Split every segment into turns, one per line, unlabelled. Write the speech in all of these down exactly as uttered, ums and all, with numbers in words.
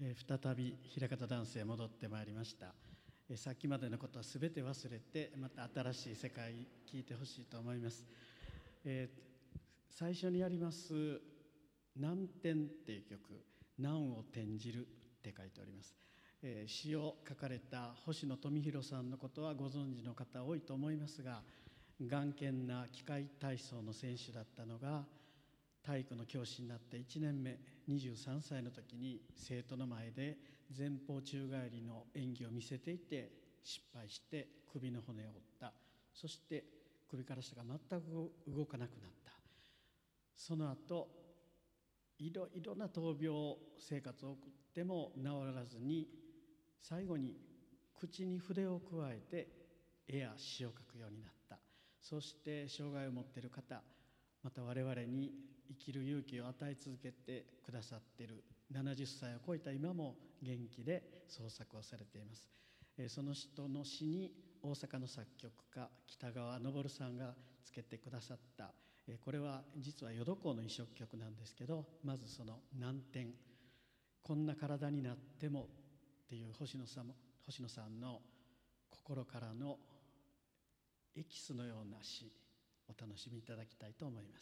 えー再び枚方男性へ戻ってまいりました。えーさっきまでのことはすべて忘れて、また新しい世界聞いてほしいと思います。えー最初にやります「難点」っていう曲、難を転じるって書いております。えー詩を書かれた星野富弘さんのことはご存知の方多いと思いますが、頑健な器械体操の選手だったのが、体育の教師になっていちねんめ、にじゅうさんさいの時に生徒の前で前方宙返りの演技を見せていて失敗して首の骨を折った。そして首から下が全く動かなくなった。その後いろいろな闘病生活を送っても治らずに、最後に口に筆をくわえて絵や詩を書くようになった。そして障害を持っている方、また我々に生きる勇気を与え続けてくださっているななじゅっさいを超えた今も元気で創作をされています。その人の詩に大阪の作曲家北川昇さんがつけてくださった、これは実は淀港の移植曲なんですけど、まずその難点、こんな体になってもっていう星野さん、星野さんの心からのエキスのような詩、お楽しみいただきたいと思います。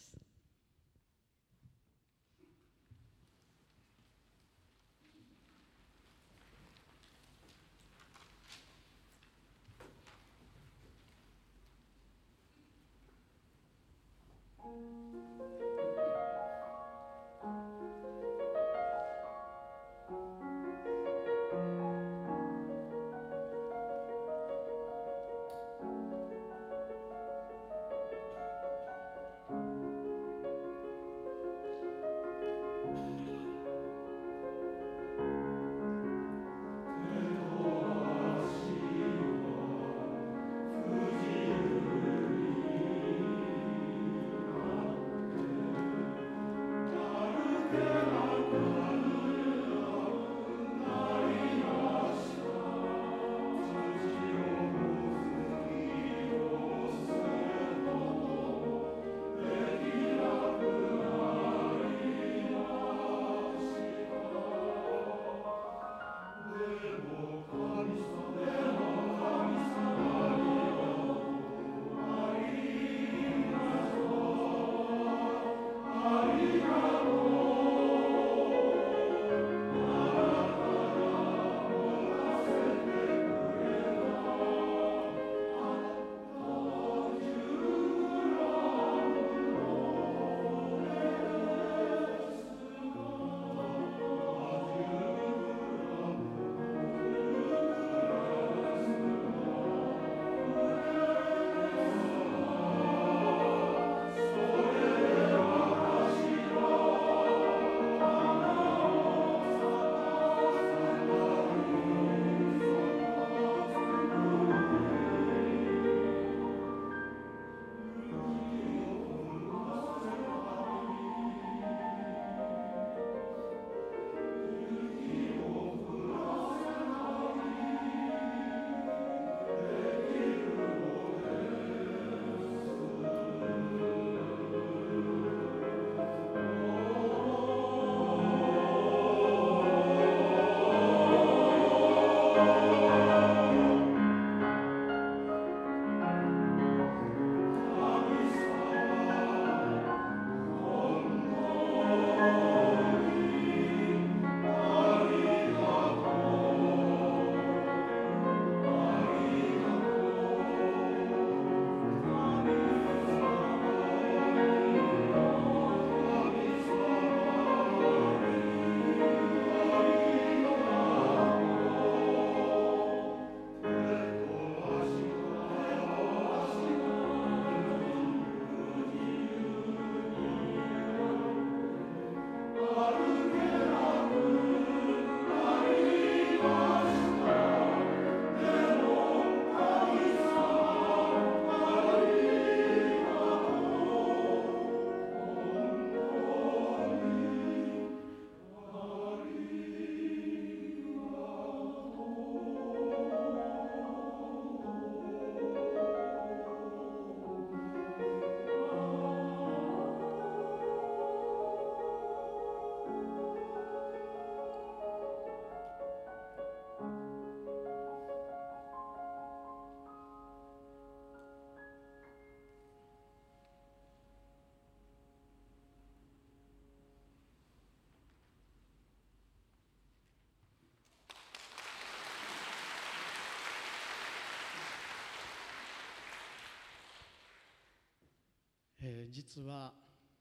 ー実は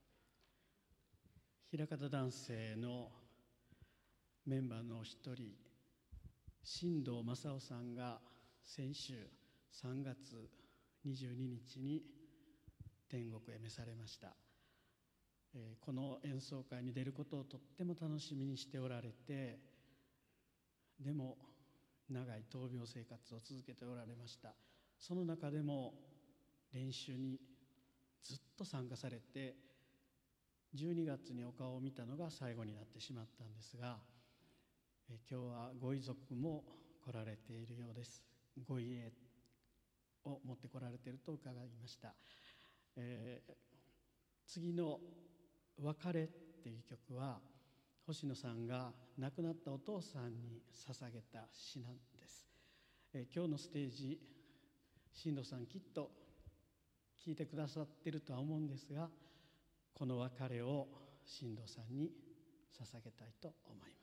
枚方男性のメンバーの一人、新藤正夫さんが先週さんがつにじゅうににちに天国へ召されました。えーこの演奏会に出ることをとっても楽しみにしておられて、でも長い闘病生活を続けておられました。その中でも練習にずっと参加されて、じゅうにがつにお顔を見たのが最後になってしまったんですが、え今日はご遺族も来られているようです。ご遺影を持って来られていると伺いました。えー次の「別れ」っていう曲は星野さんが亡くなったお父さんに捧げた詩なんです。えー今日のステージ、新藤さんきっと聞いてくださっているとは思うんですが、この別れを新藤さんに捧げたいと思います。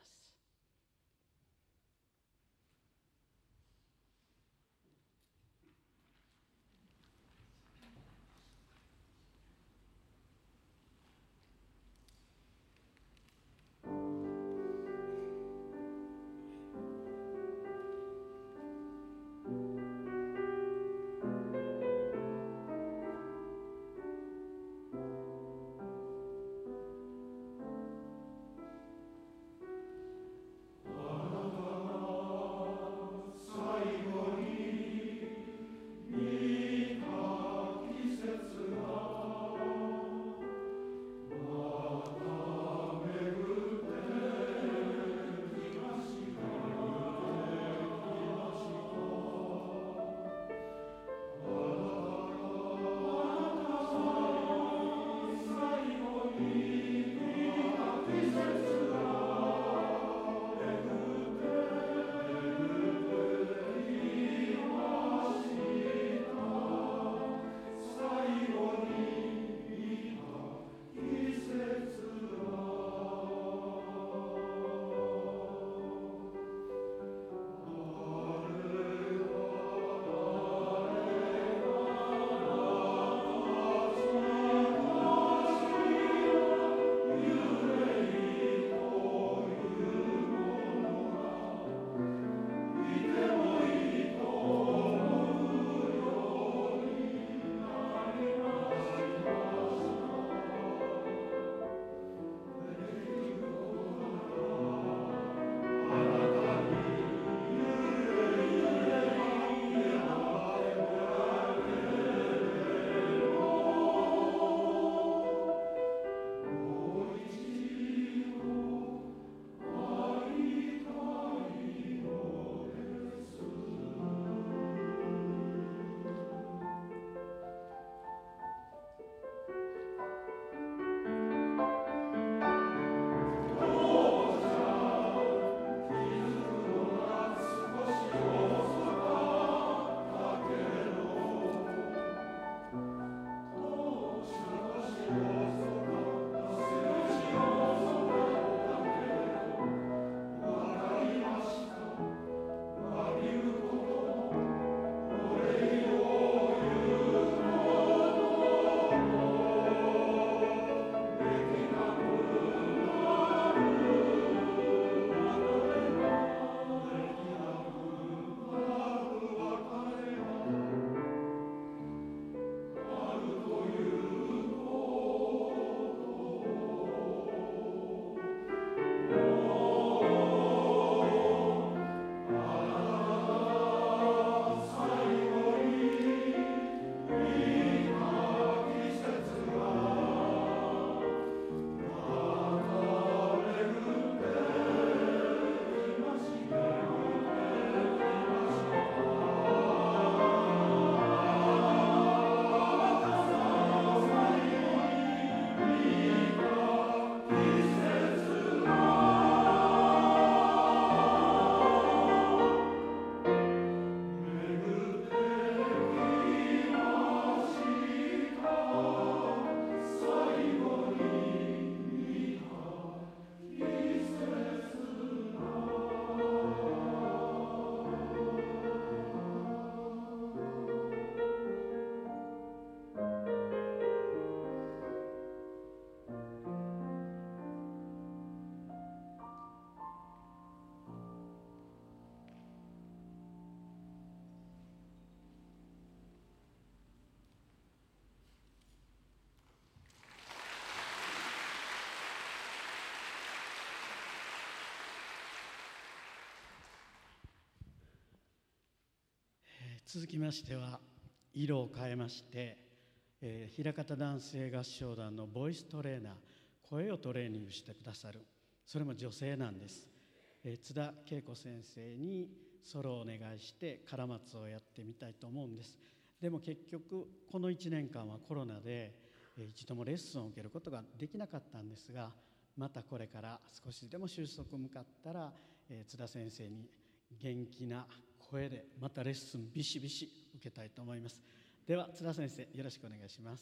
続きましては色を変えまして、えー、枚方男性合唱団のボイストレーナー、声をトレーニングしてくださる、それも女性なんです、えー、津田恵子先生にソロをお願いしてカラマツをやってみたいと思うんです。でも結局このいちねんかんはコロナで、えー、一度もレッスンを受けることができなかったんですが、またこれから少しでも収束向かったら、えー、津田先生に元気な声でまたレッスンビシビシ受けたいと思います。では津田先生、よろしくお願いします。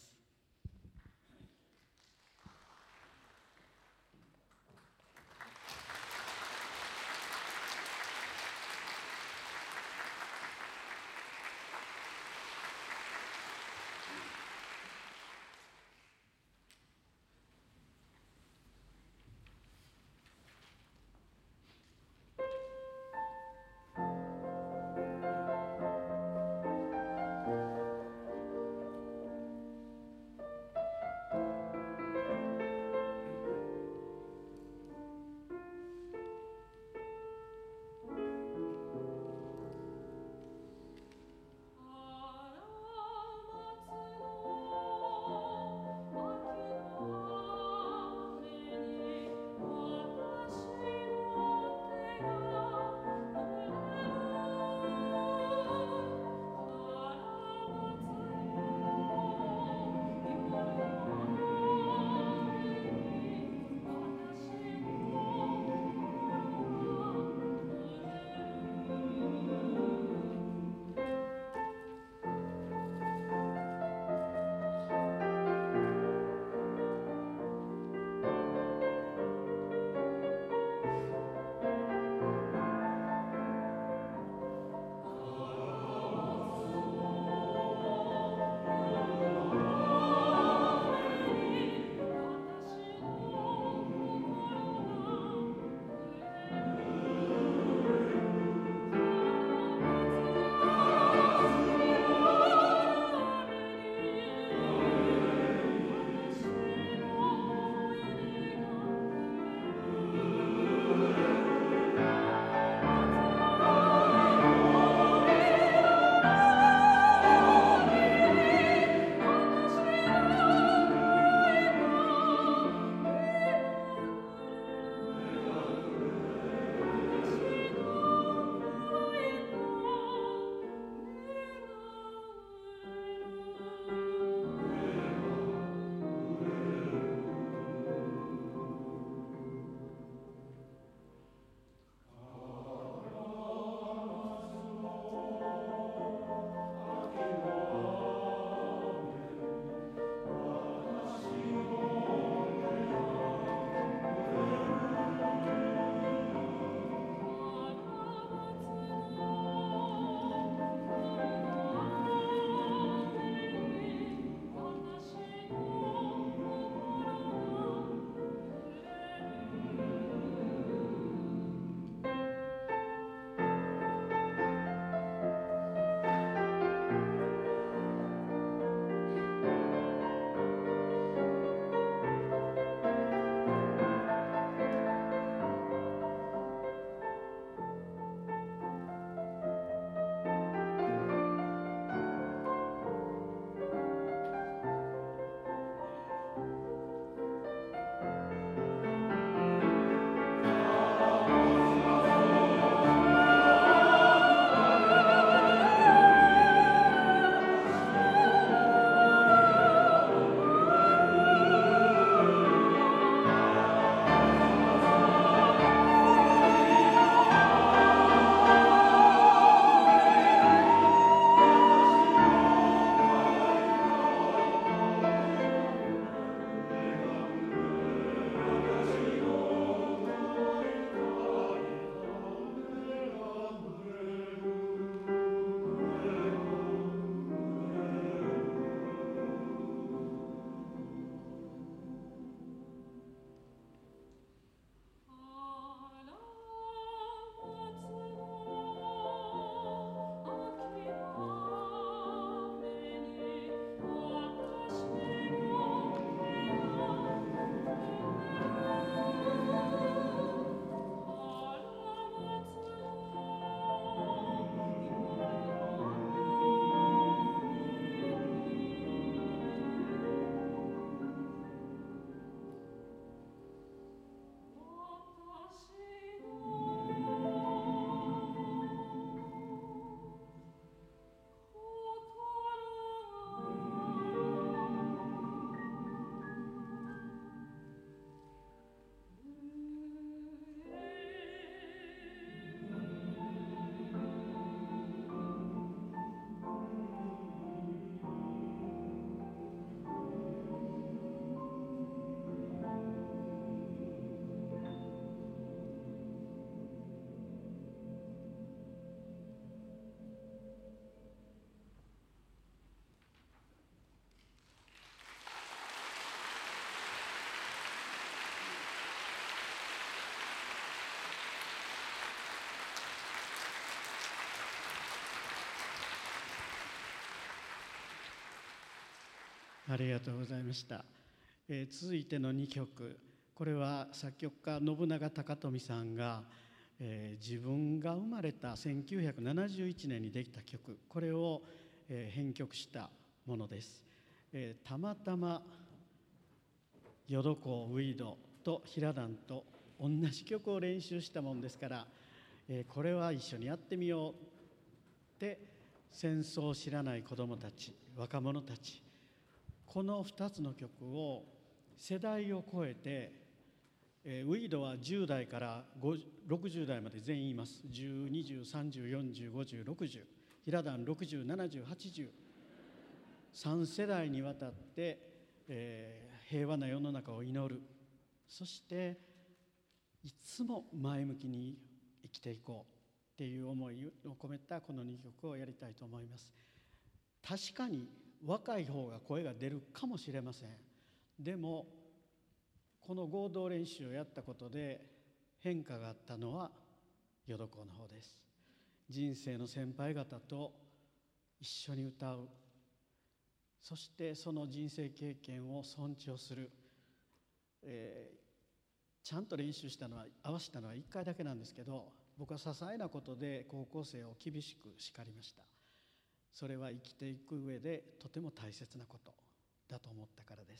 ありがとうございました。えー続いてのにきょく、これは作曲家信長貴富さんが、えー自分が生まれたせんきゅうひゃくななじゅういちねんにできた曲、これを、えー編曲したものです。えーたまたま淀子ウィードと平団と同じ曲を練習したもんですから、えーこれは一緒にやってみようって戦争を知らない子どもたち、若者たち、このふたつの曲を世代を超えて、えーウィードはじゅう代からろくじゅう代まで全員います。じゅう、にじゅう、さんじゅう、よんじゅう、ごじゅう、ろくじゅう、平団ろくじゅう、ななじゅう、はちじゅう、さん世代にわたって、えー平和な世の中を祈る、そしていつも前向きに生きていこうっていう思いを込めたこのにきょくをやりたいと思います。確かに若い方が声が出るかもしれません。でもこの合同練習をやったことで変化があったのは淀子の方です。人生の先輩方と一緒に歌う、そしてその人生経験を尊重する、えーちゃんと練習したのは合わせたのはいっかいだけなんですけど、僕は些細なことで高校生を厳しく叱りました。それは生きていく上でとても大切なことだと思ったからです。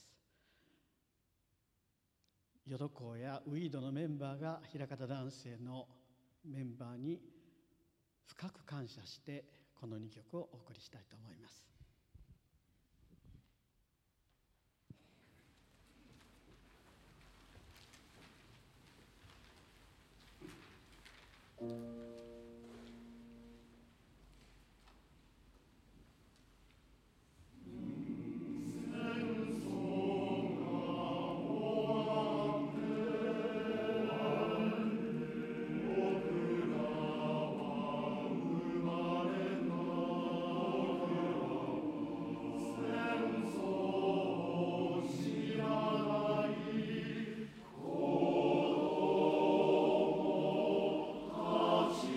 淀子やウィードのメンバーが枚方男性のメンバーに深く感謝してこのにきょくをお送りしたいと思います。
「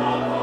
Amen.